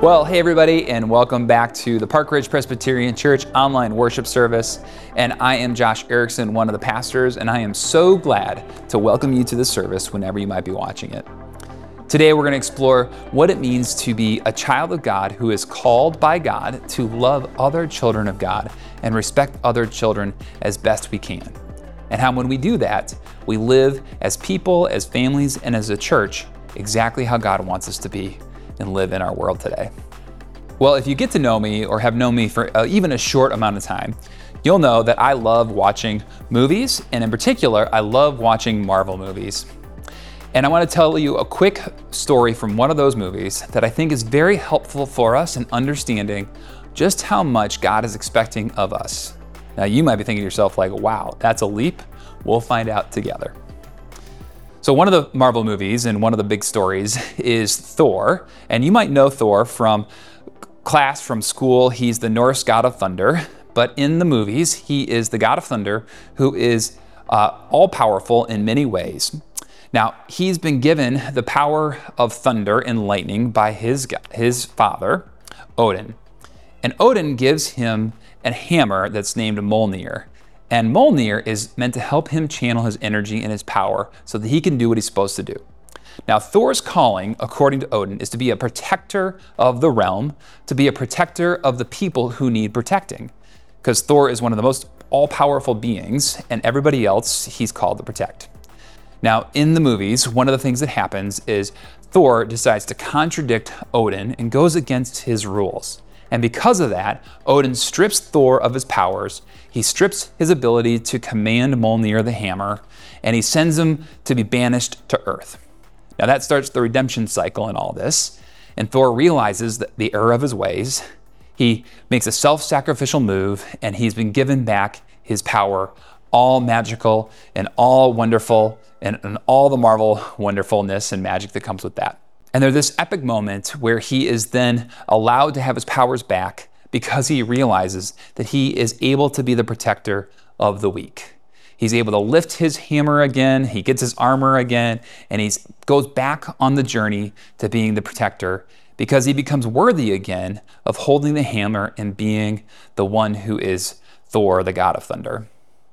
Well, hey everybody, and welcome back to the Park Ridge Presbyterian Church online worship service. And I am Josh Erickson, one of the pastors, and I am so glad to welcome you to this service whenever you might be watching it. Today we're going to explore what it means to be a child of God who is called by God to love other children of God and respect other children as best we can. And how when we do that, we live as people, as families, and as a church exactly how God wants us to be and live in our world today. Well, if you get to know me or have known me for even a short amount of time, you'll know that I love watching movies, and in particular, I love watching Marvel movies. And I want to tell you a quick story from one of those movies that I think is very helpful for us in understanding just how much God is expecting of us. Now, you might be thinking to yourself like, wow, that's a leap. We'll find out together. So one of the Marvel movies and one of the big stories is Thor. And you might know Thor from class from school. He's the Norse god of thunder. But in the movies, he is the god of thunder who is all-powerful in many ways. Now, he's been given the power of thunder and lightning by his father, Odin. And Odin gives him a hammer that's named Mjolnir. And Mjolnir is meant to help him channel his energy and his power so that he can do what he's supposed to do. Now, Thor's calling, according to Odin, is to be a protector of the realm, to be a protector of the people who need protecting. Because Thor is one of the most all-powerful beings, and everybody else he's called to protect. Now, in the movies, one of the things that happens is Thor decides to contradict Odin and goes against his rules. And because of that, Odin strips Thor of his powers. He strips his ability to command Mjolnir the hammer, and he sends him to be banished to Earth. Now that starts the redemption cycle in all this, and Thor realizes that the error of his ways. He makes a self-sacrificial move, and he's been given back his power, all magical and all wonderful, and all the Marvel wonderfulness and magic that comes with that. And there's this epic moment where he is then allowed to have his powers back because he realizes that he is able to be the protector of the weak. He's able to lift his hammer again, he gets his armor again, and he goes back on the journey to being the protector because he becomes worthy again of holding the hammer and being the one who is Thor, the god of thunder.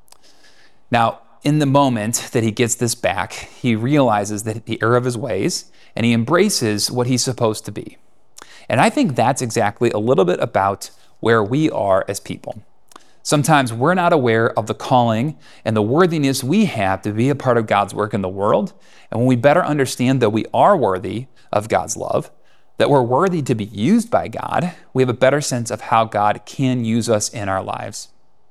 Now, in the moment that he gets this back, he realizes that the error of his ways, and he embraces what he's supposed to be. And I think that's exactly a little bit about where we are as people. Sometimes we're not aware of the calling and the worthiness we have to be a part of God's work in the world. And when we better understand that we are worthy of God's love, that we're worthy to be used by God, we have a better sense of how God can use us in our lives.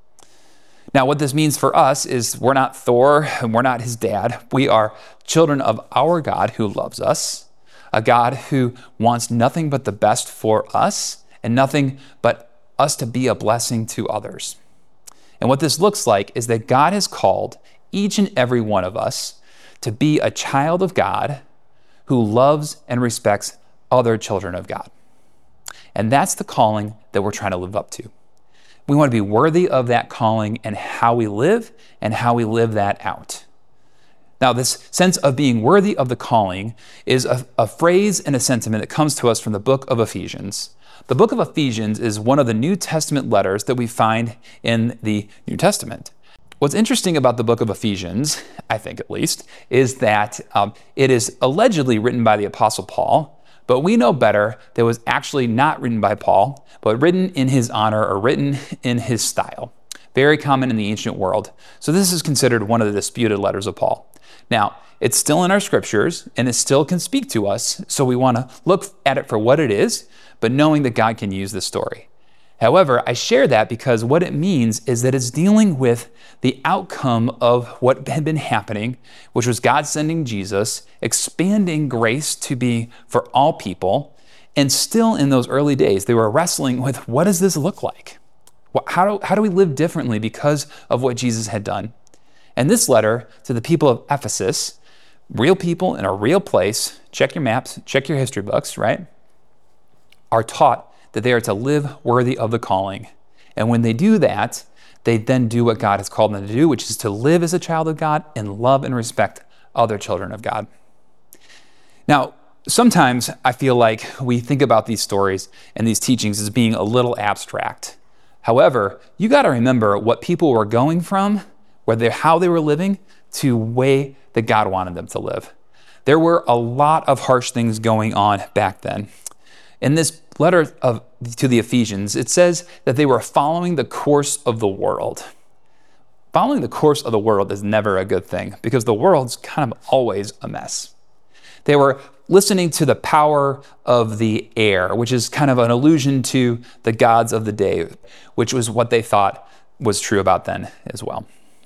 Now, what this means for us is we're not Thor and we're not his dad. We are children of our God who loves us, a God who wants nothing but the best for us and nothing but us to be a blessing to others. And what this looks like is that God has called each and every one of us to be a child of God who loves and respects other children of God. And that's the calling that we're trying to live up to. We want to be worthy of that calling and how we live that out. Now, this sense of being worthy of the calling is a phrase and a sentiment that comes to us from the book of Ephesians. The book of Ephesians is one of the New Testament letters that we find in the New Testament. What's interesting about the book of Ephesians, I think at least, is that it is allegedly written by the Apostle Paul, but we know better that it was actually not written by Paul, but written in his honor or written in his style. Very common in the ancient world. So this is considered one of the disputed letters of Paul. Now, it's still in our scriptures and it still can speak to us, so we want to look at it for what it is, but knowing that God can use this story. However, I share that because what it means is that it's dealing with the outcome of what had been happening, which was God sending Jesus, expanding grace to be for all people, and still in those early days, they were wrestling with what does this look like? How do we live differently because of what Jesus had done? And this letter to the people of Ephesus, real people in a real place, check your maps, check your history books, right? Are taught that they are to live worthy of the calling. And when they do that, they then do what God has called them to do, which is to live as a child of God and love and respect other children of God. Now, Sometimes I feel like we think about these stories and these teachings as being a little abstract. However, you got to remember what people were going from, how they were living, to way that God wanted them to live. There were a lot of harsh things going on back then. In this letter to the Ephesians, it says that they were following the course of the world. Following the course of the world is never a good thing because the world's kind of always a mess. They were listening to the power of the air, which is kind of an allusion to the gods of the day, which was what they thought was true about then as well.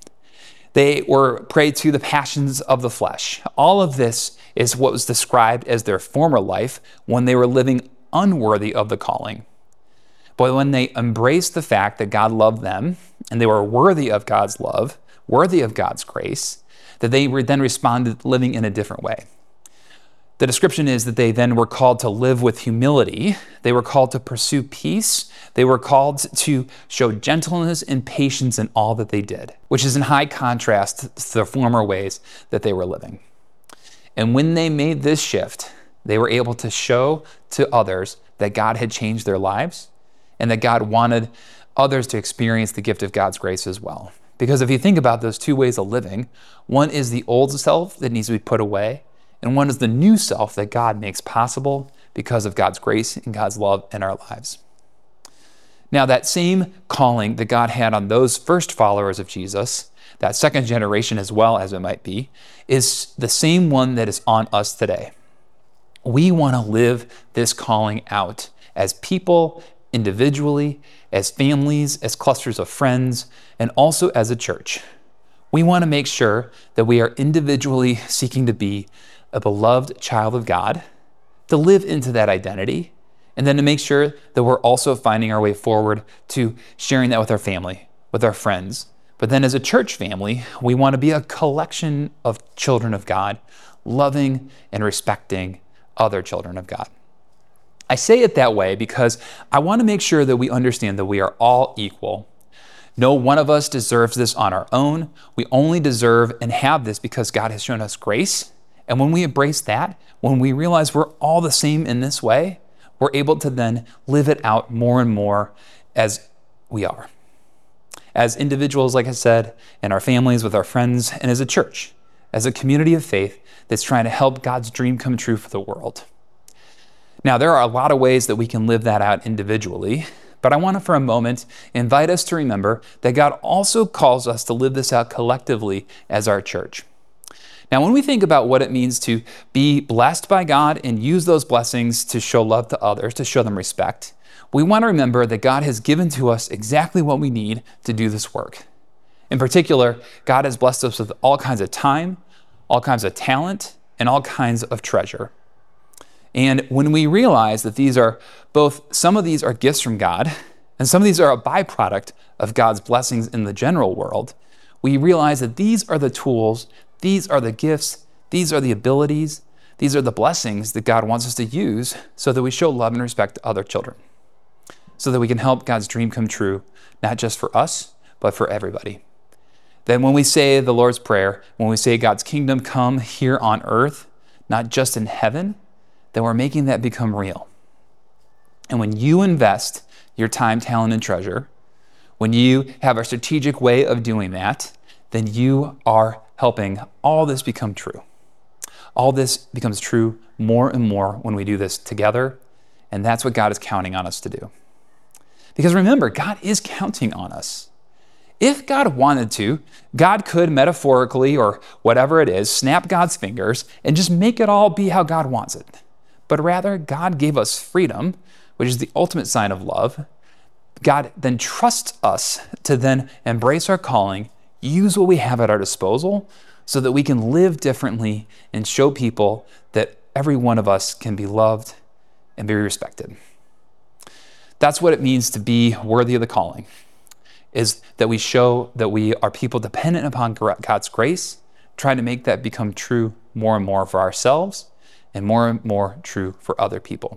They were prey to the passions of the flesh. All of this is what was described as their former life when they were living unworthy of the calling. But when they embraced the fact that God loved them and they were worthy of God's love, worthy of God's grace, that they then responded living in a different way. The description is that they then were called to live with humility. They were called to pursue peace. They were called to show gentleness and patience in all that they did, which is in high contrast to the former ways that they were living. And when they made this shift, they were able to show to others that God had changed their lives and that God wanted others to experience the gift of God's grace as well. Because if you think about those two ways of living, one is the old self that needs to be put away, and one is the new self that God makes possible because of God's grace and God's love in our lives. Now, that same calling that God had on those first followers of Jesus, that second generation as well as it might be, is the same one that is on us today. We want to live this calling out as people, individually, as families, as clusters of friends, and also as a church. We want to make sure that we are individually seeking to be a beloved child of God, to live into that identity, and then to make sure that we're also finding our way forward to sharing that with our family, with our friends. But then as a church family, we want to be a collection of children of God, loving and respecting other children of God. I say it that way because I want to make sure that we understand that we are all equal. No one of us deserves this on our own. We only deserve and have this because God has shown us grace. And when we embrace that, when we realize we're all the same in this way, we're able to then live it out more and more as we are. As individuals, like I said, in our families, with our friends, and as a church, as a community of faith that's trying to help God's dream come true for the world. Now, there are a lot of ways that we can live that out individually, but I want to, for a moment, invite us to remember that God also calls us to live this out collectively as our church. Now, when we think about what it means to be blessed by God and use those blessings to show love to others, to show them respect, we want to remember that God has given to us exactly what we need to do this work. In particular, God has blessed us with all kinds of time, all kinds of talent, and all kinds of treasure. And when we realize that some of these are gifts from God, and some of these are a byproduct of God's blessings in the general world, we realize that these are the tools, these are the gifts, these are the abilities, these are the blessings that God wants us to use so that we show love and respect to other children, so that we can help God's dream come true, not just for us, but for everybody. Then when we say the Lord's Prayer, when we say God's kingdom come here on earth, not just in heaven, then we're making that become real. And when you invest your time, talent, and treasure, when you have a strategic way of doing that, then you are helping all this become true. All this becomes true more and more when we do this together, and that's what God is counting on us to do. Because remember, God is counting on us. If God wanted to, God could metaphorically, or whatever it is, snap God's fingers and just make it all be how God wants it. But rather, God gave us freedom, which is the ultimate sign of love. God then trusts us to then embrace our calling, use what we have at our disposal so that we can live differently and show people that every one of us can be loved and be respected. That's what it means to be worthy of the calling, is that we show that we are people dependent upon God's grace, trying to make that become true more and more for ourselves and more true for other people.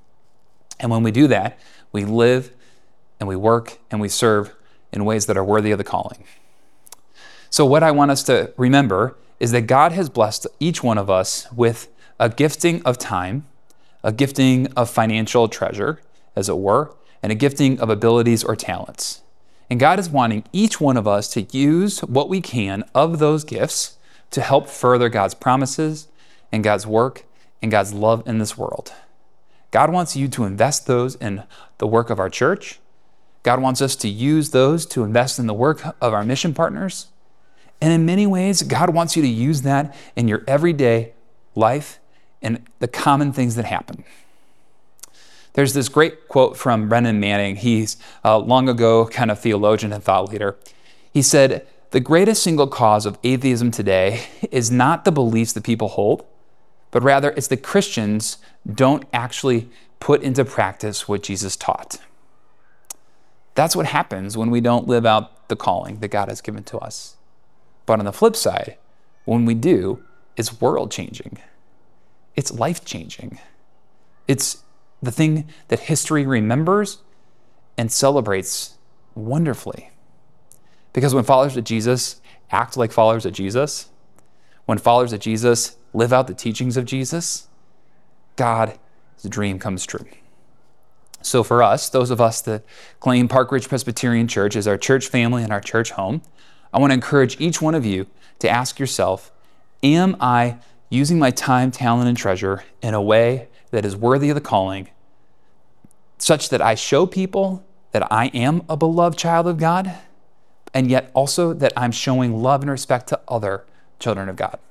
And when we do that, we live and we work and we serve in ways that are worthy of the calling. So what I want us to remember is that God has blessed each one of us with a gifting of time, a gifting of financial treasure, as it were, and a gifting of abilities or talents. And God is wanting each one of us to use what we can of those gifts to help further God's promises and God's work and God's love in this world. God wants you to invest those in the work of our church. God wants us to use those to invest in the work of our mission partners. And in many ways, God wants you to use that in your everyday life and the common things that happen. There's this great quote from Brennan Manning. He's a long ago kind of theologian and thought leader. He said, "The greatest single cause of atheism today is not the beliefs that people hold, but rather it's that Christians don't actually put into practice what Jesus taught." That's what happens when we don't live out the calling that God has given to us. But on the flip side, when we do, it's world-changing. It's life-changing. It's the thing that history remembers and celebrates wonderfully. Because when followers of Jesus act like followers of Jesus, when followers of Jesus live out the teachings of Jesus, God's dream comes true. So for us, those of us that claim Park Ridge Presbyterian Church as our church family and our church home, I want to encourage each one of you to ask yourself, am I using my time, talent, and treasure in a way that is worthy of the calling, such that I show people that I am a beloved child of God, and yet also that I'm showing love and respect to other children of God?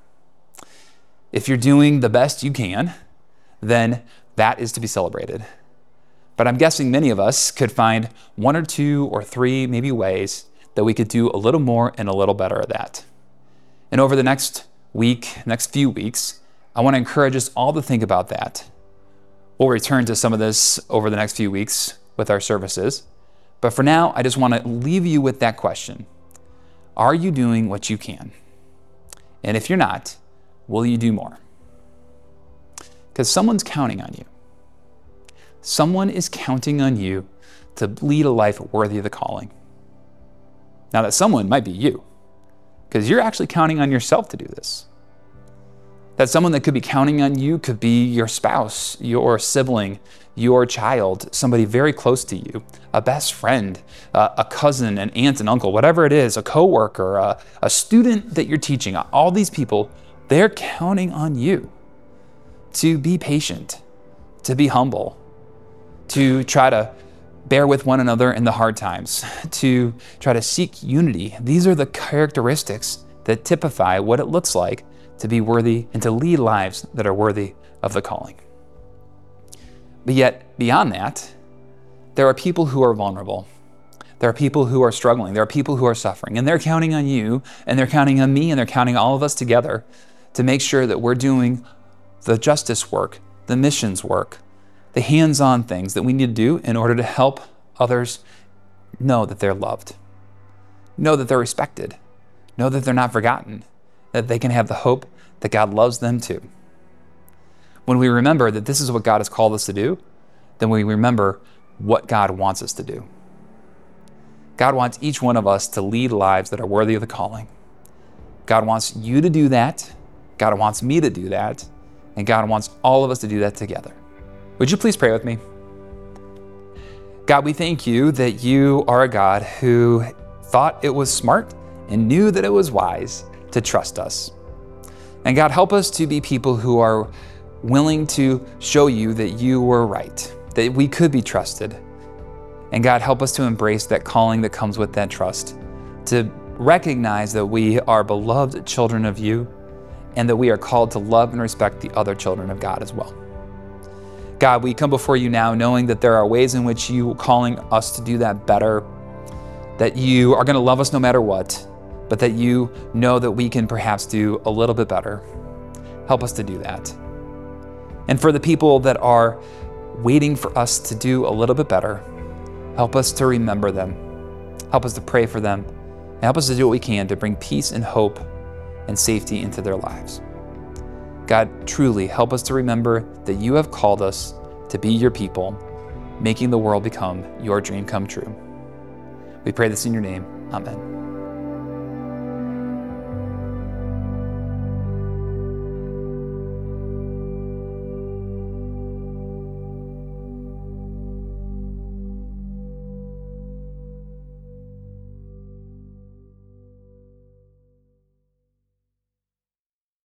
If you're doing the best you can, then that is to be celebrated. But I'm guessing many of us could find one or two or three maybe ways that we could do a little more and a little better at that. And over the next few weeks, I want to encourage us all to think about that. We'll return to some of this over the next few weeks with our services. But for now, I just want to leave you with that question. Are you doing what you can? And if you're not, will you do more? Because someone's counting on you. Someone is counting on you to lead a life worthy of the calling. Now, that someone might be you, because you're actually counting on yourself to do this. That someone that could be counting on you could be your spouse, your sibling, your child, somebody very close to you, a best friend, a cousin, an aunt and uncle, whatever it is, a coworker, a student that you're teaching. All these people, they're counting on you to be patient, to be humble, to try to bear with one another in the hard times, to try to seek unity. These are the characteristics that typify what it looks like to be worthy and to lead lives that are worthy of the calling. But yet, beyond that, there are people who are vulnerable. There are people who are struggling. There are people who are suffering. And they're counting on you, and they're counting on me, and they're counting on all of us together to make sure that we're doing the justice work, the missions work, the hands-on things that we need to do in order to help others know that they're loved, know that they're respected, know that they're not forgotten, that they can have the hope that God loves them too. When we remember that this is what God has called us to do, then we remember what God wants us to do. God wants each one of us to lead lives that are worthy of the calling. God wants you to do that. God wants me to do that. And God wants all of us to do that together. Would you please pray with me? God, we thank you that you are a God who thought it was smart and knew that it was wise to trust us. And God, help us to be people who are willing to show you that you were right, that we could be trusted. And God, help us to embrace that calling that comes with that trust, to recognize that we are beloved children of you and that we are called to love and respect the other children of God as well. God, we come before you now knowing that there are ways in which you are calling us to do that better, that you are going to love us no matter what, but that you know that we can perhaps do a little bit better. Help us to do that. And for the people that are waiting for us to do a little bit better, help us to remember them. Help us to pray for them. And help us to do what we can to bring peace and hope and safety into their lives. God, truly help us to remember that you have called us to be your people, making the world become your dream come true. We pray this in your name. Amen.